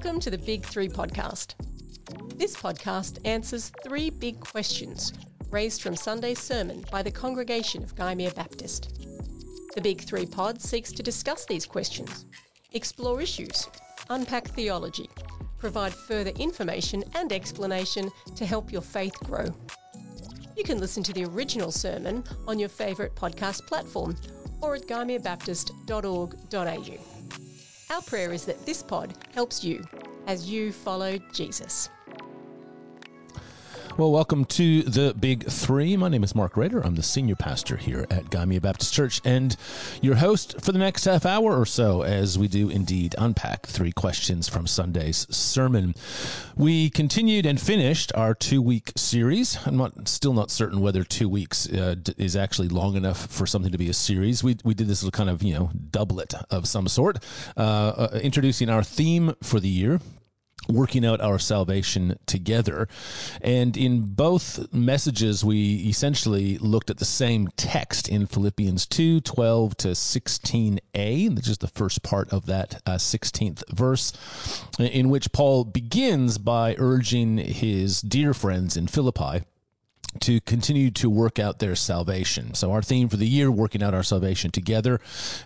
Welcome to the Big Three podcast. This podcast answers three big questions raised from Sunday's sermon by the congregation of Gymea Baptist. The Big Three pod seeks to discuss these questions, explore issues, unpack theology, provide further information and explanation to help your faith grow. You can listen to the original sermon on your favourite podcast platform or at gymeabaptist.org.au. Our prayer is that this pod helps you as you follow Jesus. Well, welcome to the Big Three. My name is Mark Rader. I'm the senior pastor here at Gymea Baptist Church and your host for the next half hour or so as we do indeed unpack three questions from Sunday's sermon. We continued and finished our 2-week series. I'm still not certain whether 2 weeks is actually long enough for something to be a series. We did this little kind of, doublet of some sort, introducing our theme for the year, working out our salvation together. And in both messages, we essentially looked at the same text in Philippians 2:12 to 16a, which is the first part of that 16th verse, in which Paul begins by urging his dear friends in Philippi to continue to work out their salvation. So our theme for the year, working out our salvation together,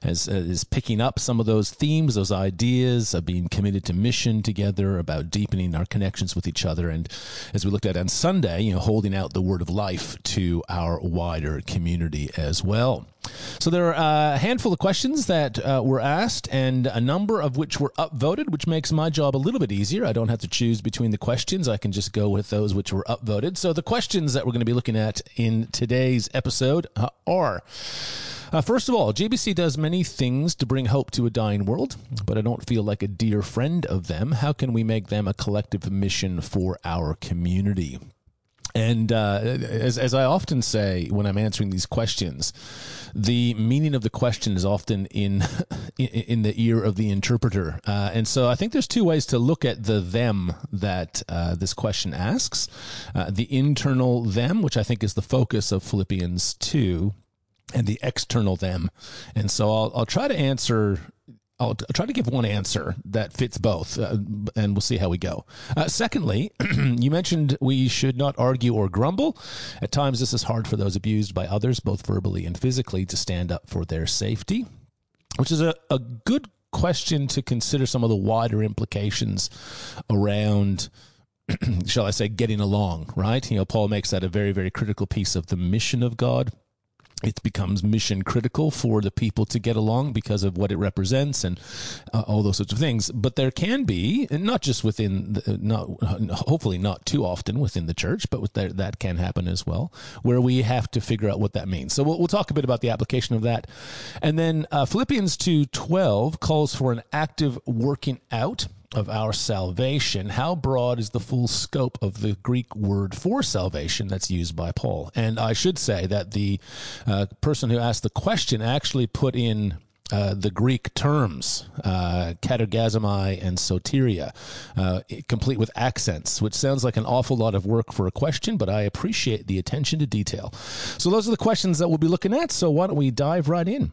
is picking up some of those themes, those ideas of being committed to mission together, about deepening our connections with each other, and as we looked at on Sunday, holding out the word of life to our wider community as well. So there are a handful of questions that were asked, and a number of which were upvoted, which makes my job a little bit easier. I don't have to choose between the questions. I can just go with those which were upvoted. So the questions that we're going to be looking at in today's episode are, first of all, GBC does many things to bring hope to a dying world, but I don't feel like a dear friend of them. How can we make them a collective mission for our community? And as I often say when I'm answering these questions, the meaning of the question is often in the ear of the interpreter. And so I think there's two ways to look at the them that this question asks. The internal them, which I think is the focus of Philippians 2, and the external them. And so I'll try to answer... I'll try to give one answer that fits both, and we'll see how we go. Secondly, you mentioned we should not argue or grumble. At times, this is hard for those abused by others, both verbally and physically, to stand up for their safety, which is a good question to consider some of the wider implications around, shall I say, getting along, right? Paul makes that a very, very critical piece of the mission of God. It becomes mission critical for the people to get along because of what it represents and all those sorts of things. But there can be, and not just hopefully not too often within the church, but that can happen as well, where we have to figure out what that means. So we'll talk a bit about the application of that. And then Philippians 2:12 calls for an active working out of our salvation. How broad is the full scope of the Greek word for salvation that's used by Paul? And I should say that the person who asked the question actually put in the Greek terms, katergazomai and soteria, complete with accents, which sounds like an awful lot of work for a question, but I appreciate the attention to detail. So those are the questions that we'll be looking at, so why don't we dive right in?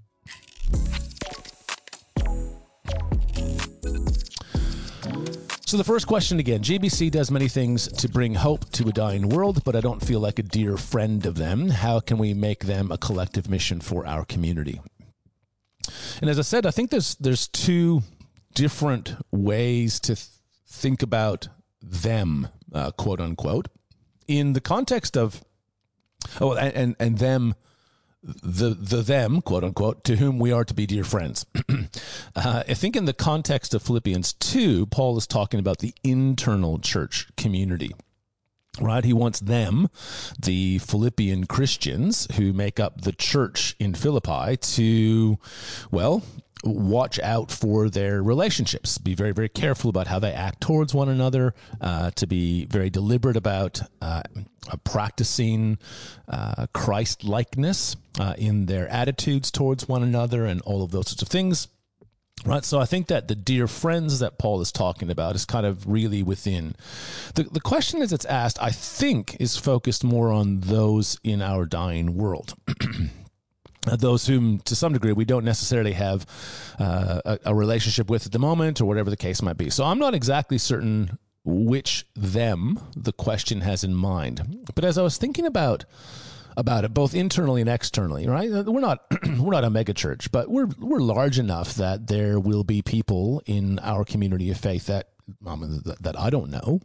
So the first question again, GBC does many things to bring hope to a dying world, but I don't feel like a dear friend of them. How can we make them a collective mission for our community? And as I said, I think there's two different ways to think about them, quote unquote, in the context of, and them, the them, quote unquote, to whom we are to be dear friends. I think in the context of Philippians 2, Paul is talking about the internal church community, right? He wants them, the Philippian Christians who make up the church in Philippi, to, watch out for their relationships, be very, very careful about how they act towards one another, to be very deliberate about practicing Christ-likeness in their attitudes towards one another and all of those sorts of things. Right, so I think that the dear friends that Paul is talking about is kind of really within. The question as it's asked, I think, is focused more on those in our dying world. those whom, to some degree, we don't necessarily have a relationship with at the moment, or whatever the case might be. So I'm not exactly certain which them the question has in mind. But as I was thinking about it, both internally and externally, right? We're not a mega church, but we're large enough that there will be people in our community of faith that I don't know.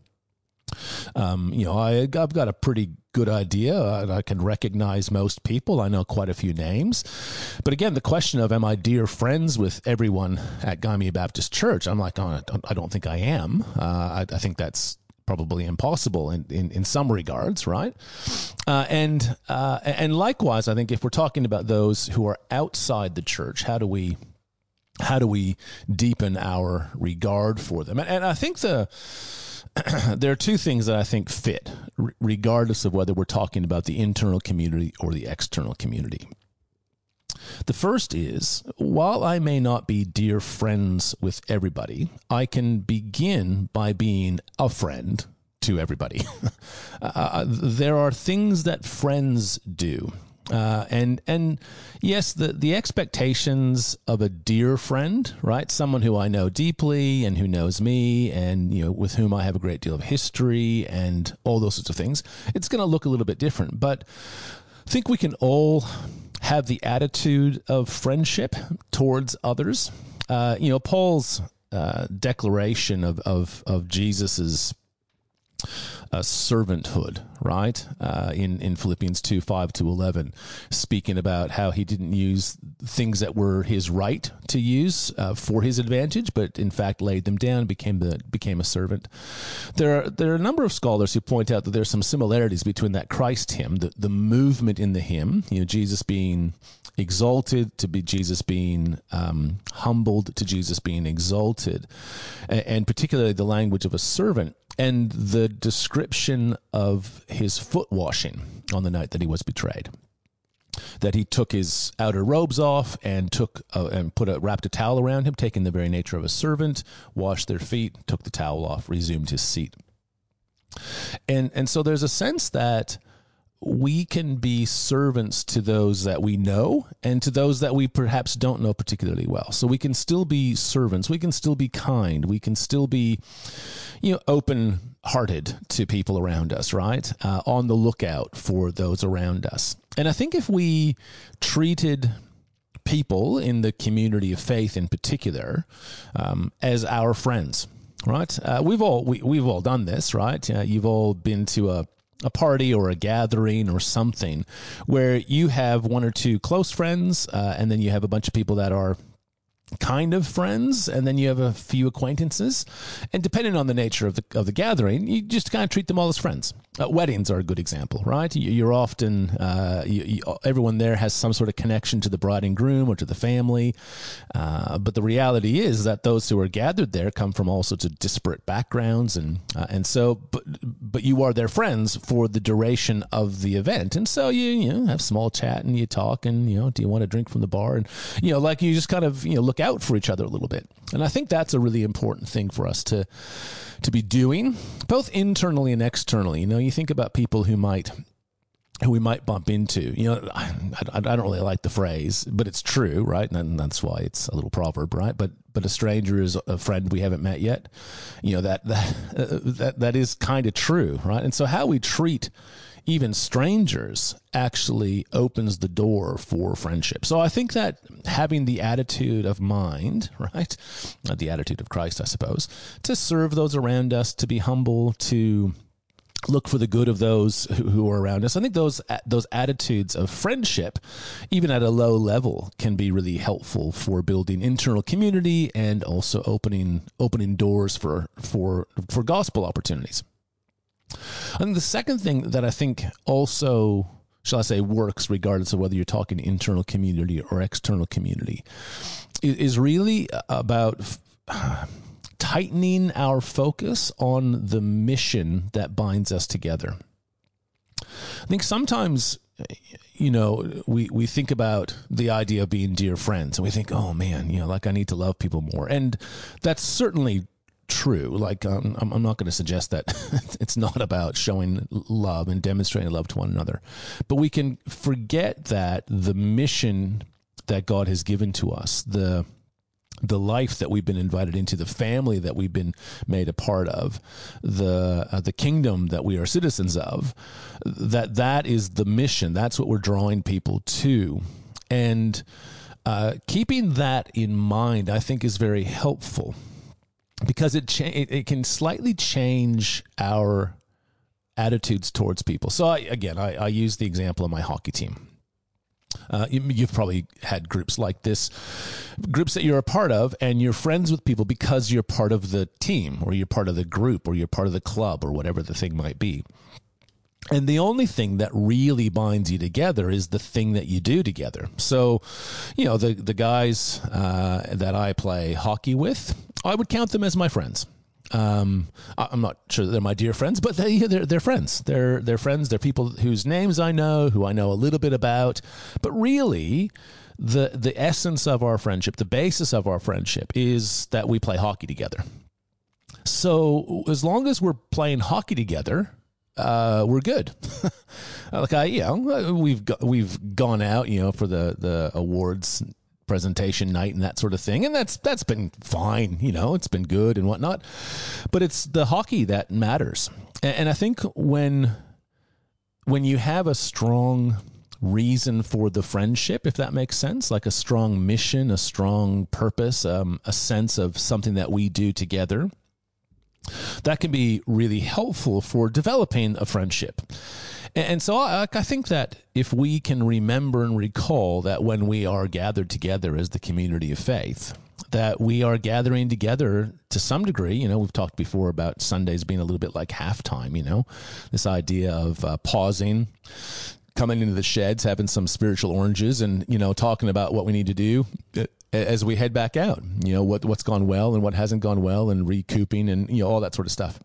I've got a pretty good idea. I can recognize most people. I know quite a few names. But again, the question of, am I dear friends with everyone at Gaimea Baptist Church? I'm like, oh, I don't think I am. I think that's probably impossible in some regards, right? And likewise, I think if we're talking about those who are outside the church, how do we deepen our regard for them? And I think there are two things that I think fit, regardless of whether we're talking about the internal community or the external community. The first is, while I may not be dear friends with everybody, I can begin by being a friend to everybody. There are things that friends do. And yes, the expectations of a dear friend, right? Someone who I know deeply and who knows me and, with whom I have a great deal of history and all those sorts of things, it's going to look a little bit different. But I think we can all have the attitude of friendship towards others. Paul's declaration of Jesus's servanthood, right? In Philippians 2:5-11, speaking about how he didn't use things that were his right to use for his advantage, but in fact laid them down, became a servant. There are a number of scholars who point out that there's some similarities between that Christ hymn, the movement in the hymn, Jesus being exalted, to be Jesus being humbled, to Jesus being exalted, and particularly the language of a servant, and the description of his foot washing on the night that he was betrayed. That he took his outer robes off and wrapped a towel around him, taking the very nature of a servant, washed their feet, took the towel off, resumed his seat. And so there's a sense that we can be servants to those that we know and to those that we perhaps don't know particularly well. So we can still be servants. We can still be kind. We can still be, open-hearted to people around us, right? On the lookout for those around us. And I think if we treated people in the community of faith in particular as our friends, right? We've all done this, right? You've all been to a party or a gathering or something where you have one or two close friends, and then you have a bunch of people that are kind of friends, and then you have a few acquaintances, and depending on the nature of the gathering, you just kind of treat them all as friends. Weddings are a good example, right? You're often everyone there has some sort of connection to the bride and groom or to the family, but the reality is that those who are gathered there come from all sorts of disparate backgrounds, and so but you are their friends for the duration of the event, and so you have small chat and you talk, and do you want a drink from the bar, and like you just kind of look out for each other a little bit. And I think that's a really important thing for us to be doing, both internally and externally. You think about people who we might bump into. I don't really like the phrase, but it's true, right? And that's why it's a little proverb, right? But a stranger is a friend we haven't met yet. That is kind of true, right? And so how we treat even strangers actually opens the door for friendship. So I think that having the attitude of mind, right, the attitude of Christ, I suppose, to serve those around us, to be humble, to look for the good of those who are around us. I think those attitudes of friendship, even at a low level, can be really helpful for building internal community and also opening doors for gospel opportunities. And the second thing that I think also, shall I say, works regardless of whether you're talking internal community or external community, is really about tightening our focus on the mission that binds us together. I think sometimes, we think about the idea of being dear friends, and we think, oh man, I need to love people more. And that's certainly true. true. Like, I'm not going to suggest that it's not about showing love and demonstrating love to one another. But we can forget that the mission that God has given to us, the life that we've been invited into, the family that we've been made a part of, the kingdom that we are citizens of, that is the mission. That's what we're drawing people to. And keeping that in mind, I think, is very helpful, because it can slightly change our attitudes towards people. So I use the example of my hockey team. You've probably had groups like this, groups that you're a part of, and you're friends with people because you're part of the team, or you're part of the group, or you're part of the club, or whatever the thing might be. And the only thing that really binds you together is the thing that you do together. So, the guys that I play hockey with, I would count them as my friends. I'm not sure that they're my dear friends, but they're friends. They're friends. They're people whose names I know, who I know a little bit about. But really, the essence of our friendship, the basis of our friendship, is that we play hockey together. So as long as we're playing hockey together, we're good. We've gone out, for the awards presentation night and that sort of thing, and that's been fine. It's been good and whatnot. But it's the hockey that matters. And I think when you have a strong reason for the friendship, if that makes sense, like a strong mission, a strong purpose, a sense of something that we do together, that can be really helpful for developing a friendship. And so I think that if we can remember and recall that when we are gathered together as the community of faith, that we are gathering together to some degree. We've talked before about Sundays being a little bit like halftime, this idea of pausing, coming into the sheds, having some spiritual oranges, and, talking about what we need to do as we head back out, what's gone well and what hasn't gone well, and recouping and, all that sort of stuff.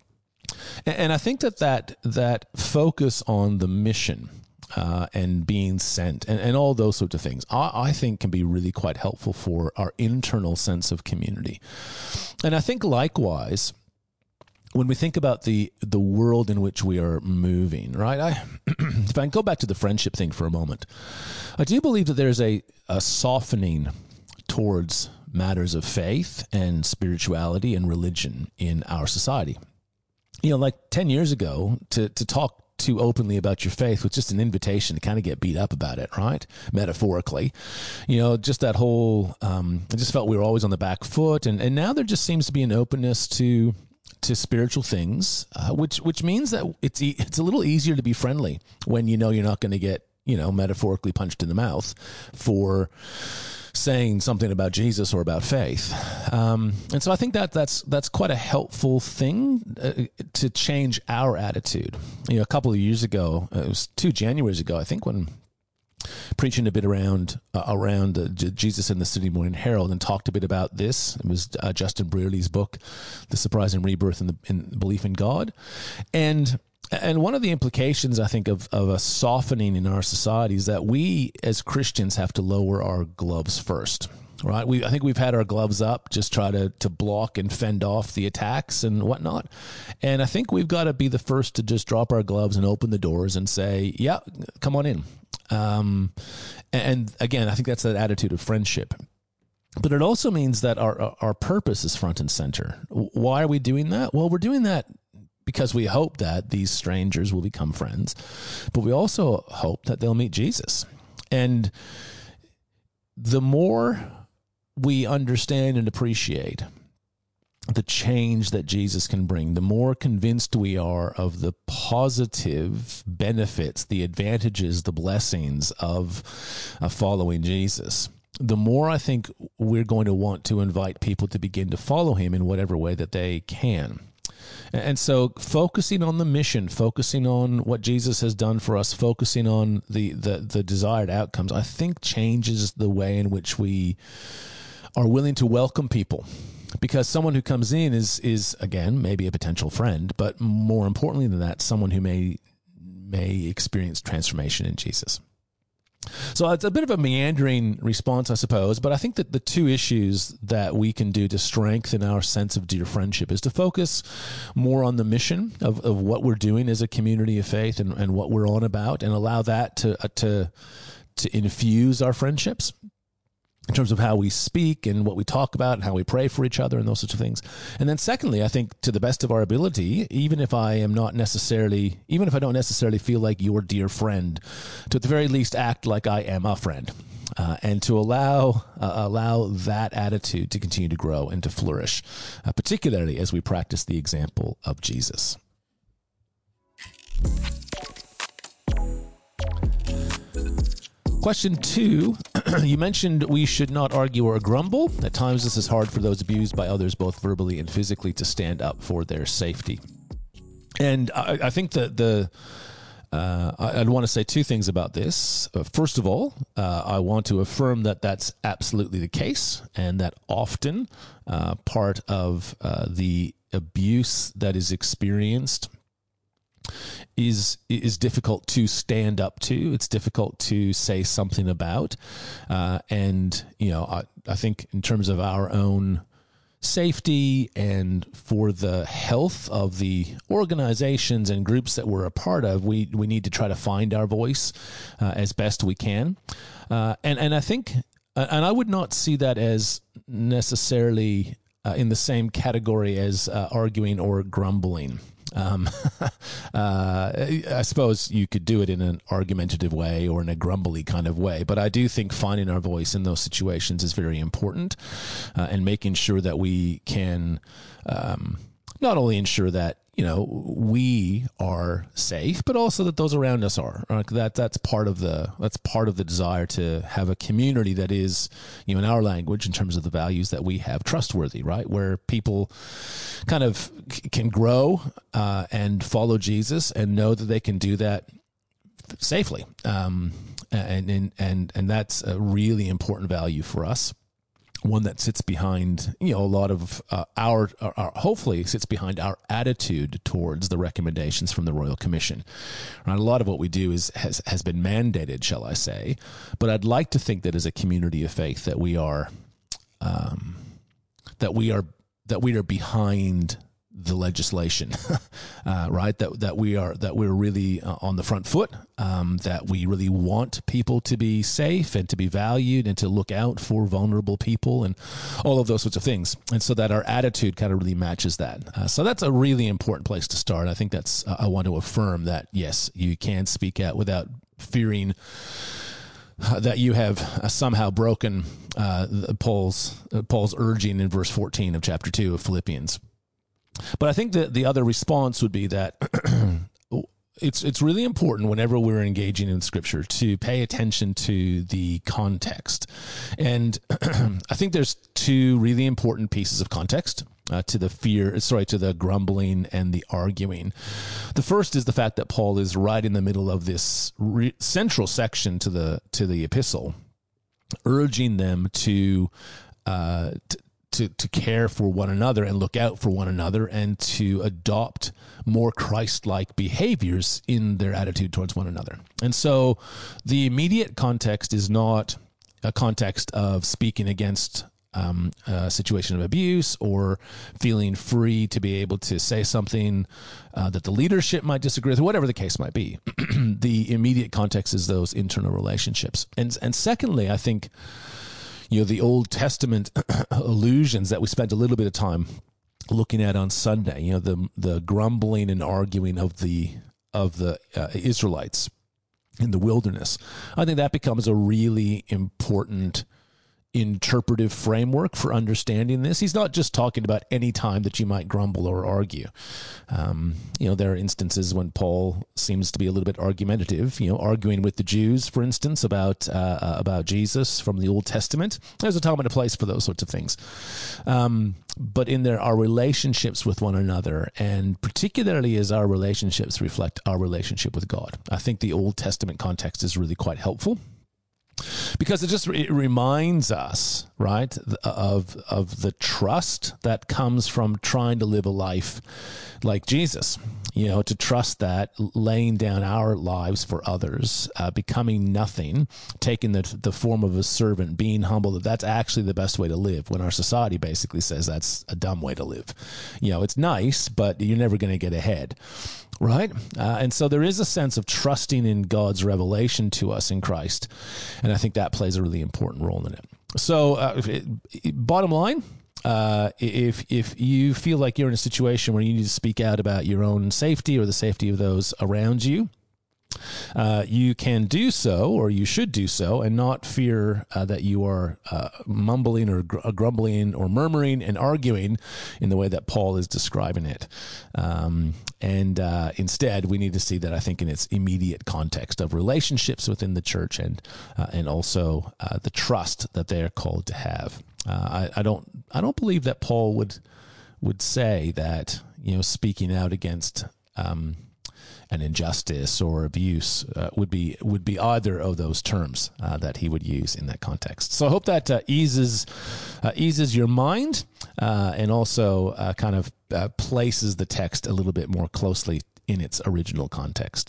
And I think that focus on the mission and being sent and all those sorts of things, I think can be really quite helpful for our internal sense of community. And I think likewise, when we think about the world in which we are moving, right? If I can go back to the friendship thing for a moment, I do believe that there's a softening towards matters of faith and spirituality and religion in our society. Like 10 years ago, to talk too openly about your faith was just an invitation to kind of get beat up about it, right? Metaphorically. Just that whole, I just felt we were always on the back foot. And now there just seems to be an openness to spiritual things, which means that it's a little easier to be friendly when you're not going to get, metaphorically punched in the mouth for saying something about Jesus or about faith. And so I think that's quite a helpful thing to change our attitude. A couple of years ago, it was 2 Januaries ago, I think, when preaching a bit around Jesus in the Sydney Morning Herald, and talked a bit about this. It was Justin Brearley's book, The Surprising Rebirth in Belief in God. And one of the implications, I think, of a softening in our society is that we as Christians have to lower our gloves first, right? I think we've had our gloves up, just try to block and fend off the attacks and whatnot. And I think we've got to be the first to just drop our gloves and open the doors and say, yeah, come on in. And again, I think that's that attitude of friendship. But it also means that our purpose is front and center. Why are we doing that? Well, we're doing that because we hope that these strangers will become friends, but we also hope that they'll meet Jesus. And the more we understand and appreciate the change that Jesus can bring, the more convinced we are of the positive benefits, the advantages, the blessings of following Jesus, the more I think we're going to want to invite people to begin to follow him in whatever way that they can. And so focusing on the mission, focusing on what Jesus has done for us, focusing on the desired outcomes, I think changes the way in which we are willing to welcome people. Because someone who comes in is again, maybe a potential friend, but more importantly than that, someone who may experience transformation in Jesus. So it's a bit of a meandering response, I suppose, but I think that the two issues that we can do to strengthen our sense of dear friendship is to focus more on the mission of what we're doing as a community of faith and what we're on about, and allow that to infuse our friendships in terms of how we speak and what we talk about and how we pray for each other and those sorts of things. And then secondly, I think to the best of our ability, even if I don't necessarily feel like your dear friend, to at the very least act like I am a friend, and to allow that attitude to continue to grow and to flourish, particularly as we practice the example of Jesus. Question 2, you mentioned we should not argue or grumble. At times this is hard for those abused by others, both verbally and physically, to stand up for their safety. And I think that I'd want to say two things about this. First of all, I want to affirm that that's absolutely the case, and that often part of the abuse that is experienced is difficult to stand up to. It's difficult to say something about. And, I think in terms of our own safety and for the health of the organizations and groups that we're a part of, we need to try to find our voice as best we can. And I think, and I would not see that as necessarily in the same category as arguing or grumbling. I suppose you could do it in an argumentative way or in a grumbly kind of way, but I do think finding our voice in those situations is very important, and making sure that we can not only ensure that we are safe, but also that those around us are. That's part of the desire to have a community that is, in our language, in terms of the values that we have, trustworthy, right? Where people kind of can grow and follow Jesus and know that they can do that safely, and that's a really important value for us. One that sits behind, a lot of our hopefully sits behind our attitude towards the recommendations from the Royal Commission. Right? A lot of what we do has been mandated, shall I say? But I'd like to think that as a community of faith that we are behind the legislation, right? That we're really on the front foot. That we really want people to be safe and to be valued and to look out for vulnerable people and all of those sorts of things. And so that our attitude kind of really matches that. So that's a really important place to start. I think I want to affirm that, yes, you can speak out without fearing that you have somehow broken Paul's urging in verse 14 of chapter 2 of Philippians. But I think that the other response would be that it's really important whenever we're engaging in Scripture to pay attention to the context. And I think there's two really important pieces of context to the grumbling and the arguing. The first is the fact that Paul is right in the middle of this central section to the epistle, urging them to care for one another and look out for one another and to adopt more Christ-like behaviors in their attitude towards one another. And so the immediate context is not a context of speaking against a situation of abuse or feeling free to be able to say something that the leadership might disagree with, whatever the case might be. The immediate context is those internal relationships. And secondly, I think the Old Testament allusions that we spent a little bit of time looking at on Sunday, the grumbling and arguing of the Israelites in the wilderness. I think that becomes a really important interpretive framework for understanding this. He's not just talking about any time that you might grumble or argue. There are instances when Paul seems to be a little bit argumentative, arguing with the Jews, for instance, about Jesus from the Old Testament. There's a time and a place for those sorts of things. But in there, our relationships with one another, and particularly as our relationships reflect our relationship with God, I think the Old Testament context is really quite helpful. because it reminds us, right, of the trust that comes from trying to live a life like Jesus. To trust that laying down our lives for others, becoming nothing, taking the form of a servant, being humble, that's actually the best way to live, when our society basically says that's a dumb way to live. It's nice, but you're never going to get ahead, right? And so there is a sense of trusting in God's revelation to us in Christ, and I think that plays a really important role in it. So bottom line, if you feel like you're in a situation where you need to speak out about your own safety or the safety of those around you, you can do so, or you should do so, and not fear that you are mumbling or grumbling or murmuring and arguing in the way that Paul is describing it. Instead, we need to see that, I think, in its immediate context of relationships within the church and also the trust that they are called to have. I don't believe that Paul would say that speaking out against an injustice or abuse would be either of those terms that he would use in that context. So I hope that eases your mind and also kind of places the text a little bit more closely in its original context.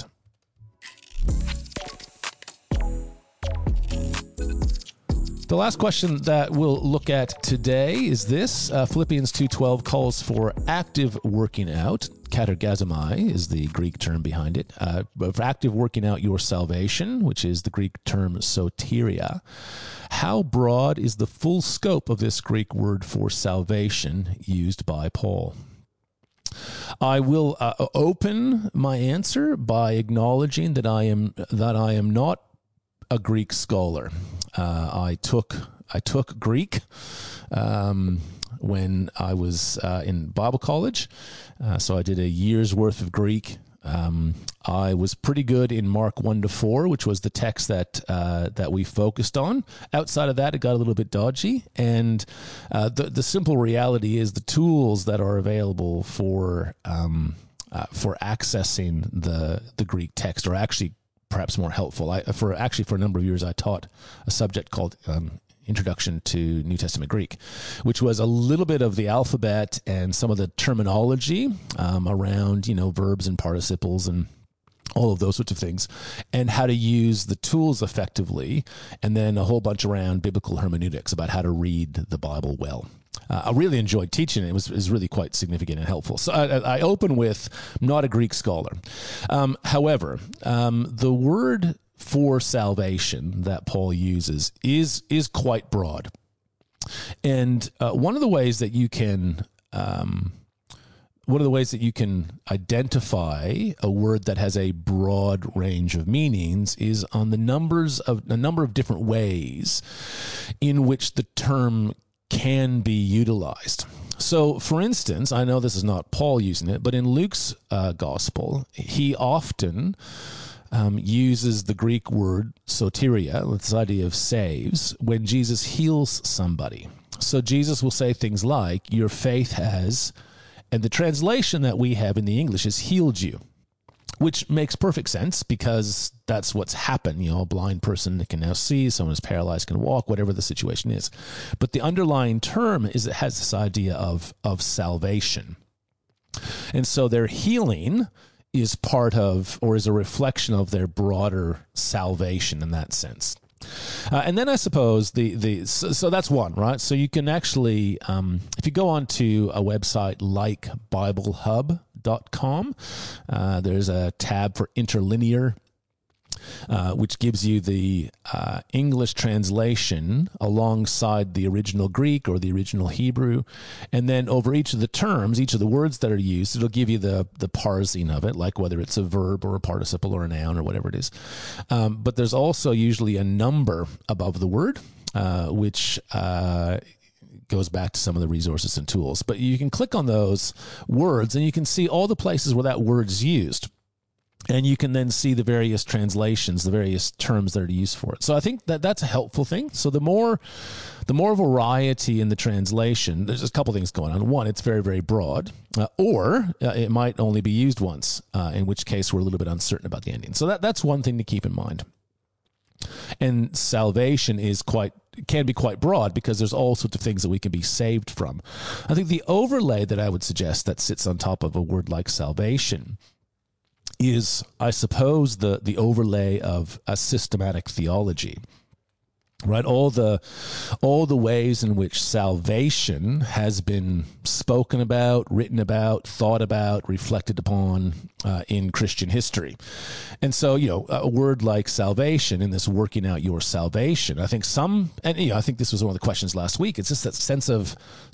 The last question that we'll look at today is this. Philippians 2:12 calls for active working out. Katergazomai is the Greek term behind it. For active working out your salvation, which is the Greek term soteria. How broad is the full scope of this Greek word for salvation used by Paul? I will open my answer by acknowledging that I am not a Greek scholar. I took Greek when I was in Bible college, so I did a year's worth of Greek. I was pretty good in Mark 1-4, which was the text that we focused on. Outside of that, it got a little bit dodgy, and the simple reality is the tools that are available for accessing the Greek text are actually perhaps more helpful. For a number of years, I taught a subject called Introduction to New Testament Greek, which was a little bit of the alphabet and some of the terminology around, verbs and participles and all of those sorts of things, and how to use the tools effectively, and then a whole bunch around biblical hermeneutics about how to read the Bible well. I really enjoyed teaching it. It was really quite significant and helpful. So I open with not a Greek scholar. However, the word for salvation that Paul uses is quite broad. And one of the ways that you can identify a word that has a broad range of meanings is on a number of different ways in which the term can be utilized. So, for instance, I know this is not Paul using it, but in Luke's gospel, he often uses the Greek word soteria, this idea of saves, when Jesus heals somebody. So Jesus will say things like, your faith has, and the translation that we have in the English is healed you, which makes perfect sense because that's what's happened. A blind person can now see, someone who's paralyzed can walk, whatever the situation is. But the underlying term is it has this idea of salvation. And so their healing is part of, or is a reflection of, their broader salvation in that sense. And then I suppose so that's one, right? So you can actually, if you go onto a website like BibleHub.com, there's a tab for interlinear, which gives you the English translation alongside the original Greek or the original Hebrew. And then over each of the terms, each of the words that are used, it'll give you the parsing of it, like whether it's a verb or a participle or a noun or whatever it is. But there's also usually a number above the word, which goes back to some of the resources and tools. But you can click on those words and you can see all the places where that word's used. And you can then see the various translations, the various terms that are used for it. So I think that that's a helpful thing. So the more variety in the translation, there's a couple things going on. One, it's very, very broad, or it might only be used once, in which case we're a little bit uncertain about the ending. So that's one thing to keep in mind. And salvation can be quite broad because there's all sorts of things that we can be saved from. I think the overlay that I would suggest that sits on top of a word like salvation is, I suppose, the overlay of a systematic theology. Right, all the ways in which salvation has been spoken about, written about, thought about, reflected upon in Christian history. And so, a word like salvation, in this working out your salvation, I think I think this was one of the questions last week. It's just that sense of,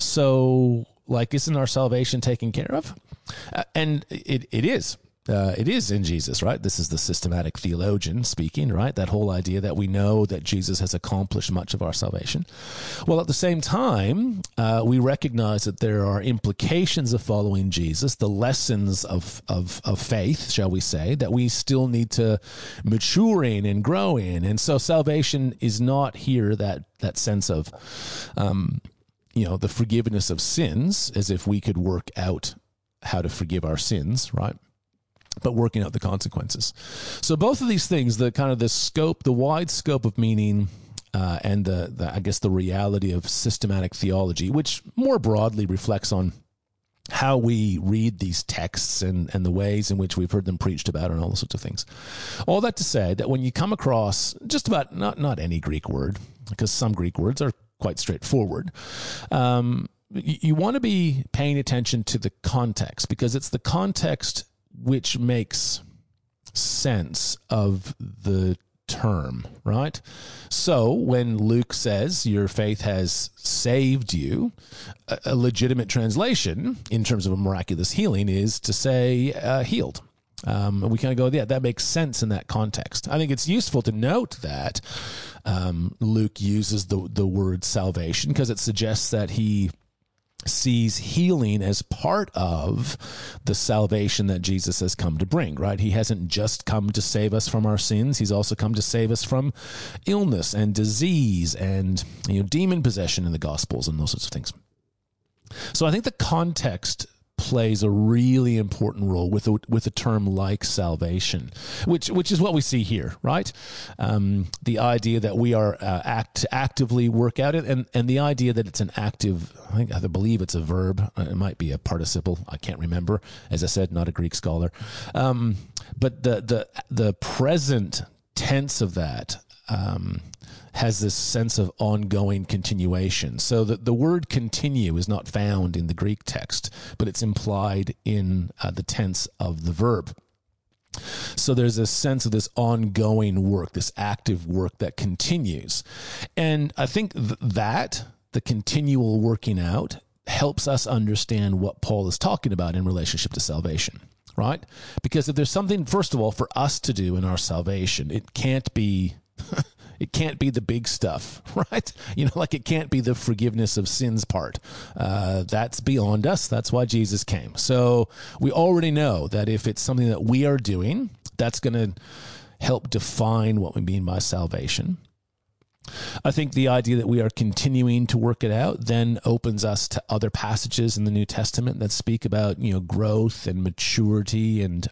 isn't our salvation taken care of? And it is. It is in Jesus, right? This is the systematic theologian speaking, right? That whole idea that we know that Jesus has accomplished much of our salvation. Well, at the same time, we recognize that there are implications of following Jesus, the lessons of faith, shall we say, that we still need to mature in and grow in. And so salvation is not here that sense of, the forgiveness of sins, as if we could work out how to forgive our sins, right? But working out the consequences. So both of these things, the wide scope of meaning, and the reality of systematic theology, which more broadly reflects on how we read these texts and the ways in which we've heard them preached about and all those sorts of things. All that to say that when you come across just about not any Greek word, because some Greek words are quite straightforward, you want to be paying attention to the context, because it's the context which makes sense of the term, right? So when Luke says your faith has saved you, a legitimate translation in terms of a miraculous healing is to say healed. We kind of go, yeah, that makes sense in that context. I think it's useful to note that Luke uses the word salvation because it suggests that he sees healing as part of the salvation that Jesus has come to bring, right? He hasn't just come to save us from our sins. He's also come to save us from illness and disease and demon possession in the Gospels and those sorts of things. So I think the context plays a really important role with a term like salvation, which is what we see here, right? The idea that we are actively work out it, and the idea that it's an active. I believe it's a verb. It might be a participle. I can't remember. As I said, not a Greek scholar, but the present tense of that has this sense of ongoing continuation. So the word continue is not found in the Greek text, but it's implied in the tense of the verb. So there's a sense of this ongoing work, this active work that continues. And I think that the continual working out helps us understand what Paul is talking about in relationship to salvation. Right? Because if there's something, first of all, for us to do in our salvation, it can't be the big stuff, right? It can't be the forgiveness of sins part. That's beyond us. That's why Jesus came. So we already know that if it's something that we are doing, that's going to help define what we mean by salvation. I think the idea that we are continuing to work it out then opens us to other passages in the New Testament that speak about, growth and maturity and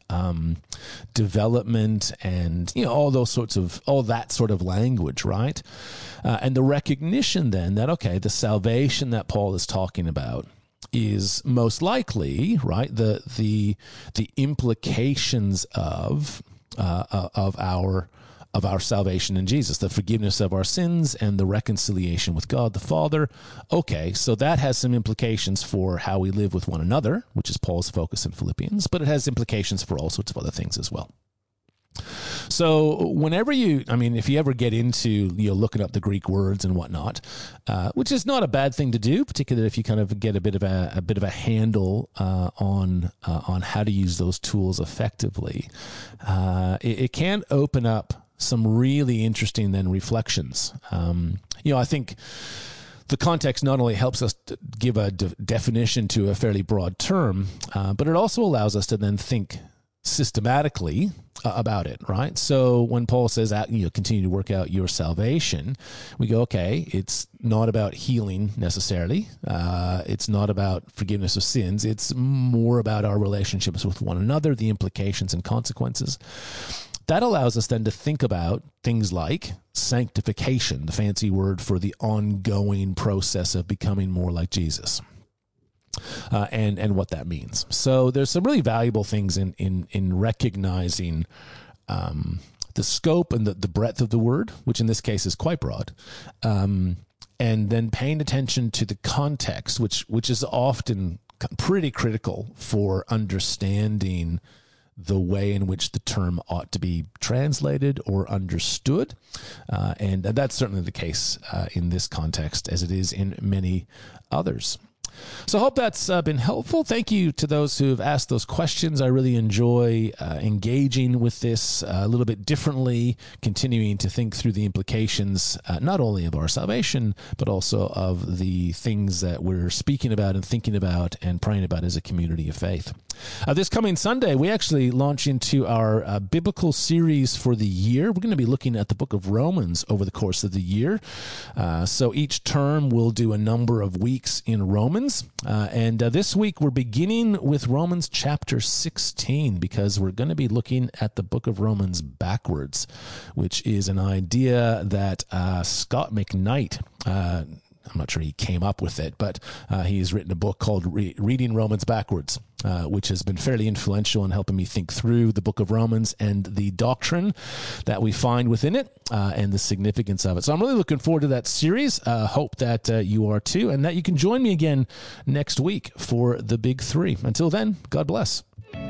development and, all that sort of language, right? And the recognition then that, okay, the salvation that Paul is talking about is most likely, right, the implications of our salvation in Jesus, the forgiveness of our sins and the reconciliation with God the Father. Okay, so that has some implications for how we live with one another, which is Paul's focus in Philippians, but it has implications for all sorts of other things as well. So whenever if you ever get into looking up the Greek words and whatnot, which is not a bad thing to do, particularly if you kind of get a bit of a handle on how to use those tools effectively, it can open up some really interesting then reflections. I think the context not only helps us to give a definition to a fairly broad term, but it also allows us to then think systematically about it, right? So when Paul says, continue to work out your salvation, we go, okay, it's not about healing necessarily. It's not about forgiveness of sins. It's more about our relationships with one another, the implications and consequences. that allows us then to think about things like sanctification, the fancy word for the ongoing process of becoming more like Jesus. And what that means. So there's some really valuable things in recognizing the scope and the breadth of the word, which in this case is quite broad, and then paying attention to the context, which is often pretty critical for understanding the way in which the term ought to be translated or understood. And that's certainly the case in this context, as it is in many others. So I hope that's been helpful. Thank you to those who have asked those questions. I really enjoy engaging with this a little bit differently, continuing to think through the implications not only of our salvation, but also of the things that we're speaking about and thinking about and praying about as a community of faith. This coming Sunday, we actually launch into our biblical series for the year. We're going to be looking at the book of Romans over the course of the year. So each term we'll do a number of weeks in Romans. And this week we're beginning with Romans chapter 16 because we're going to be looking at the book of Romans backwards, which is an idea that Scott McKnight, I'm not sure he came up with it, but he's written a book called Reading Romans Backwards, which has been fairly influential in helping me think through the book of Romans and the doctrine that we find within it and the significance of it. So I'm really looking forward to that series. Hope that you are too, and that you can join me again next week for the Big Three. Until then, God bless.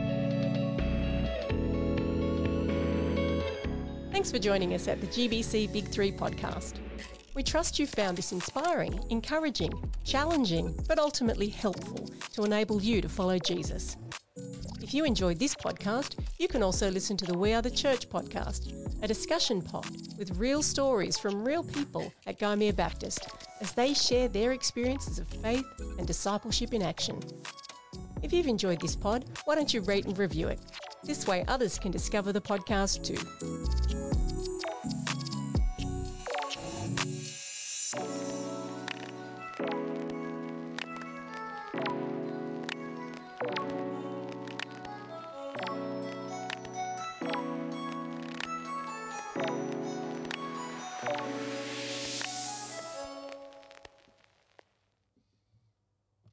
Thanks for joining us at the GBC Big Three podcast. We trust you found this inspiring, encouraging, challenging, but ultimately helpful to enable you to follow Jesus. If you enjoyed this podcast, you can also listen to the We Are the Church podcast, a discussion pod with real stories from real people at Gaimea Baptist as they share their experiences of faith and discipleship in action. If you've enjoyed this pod, why don't you rate and review it? This way others can discover the podcast too.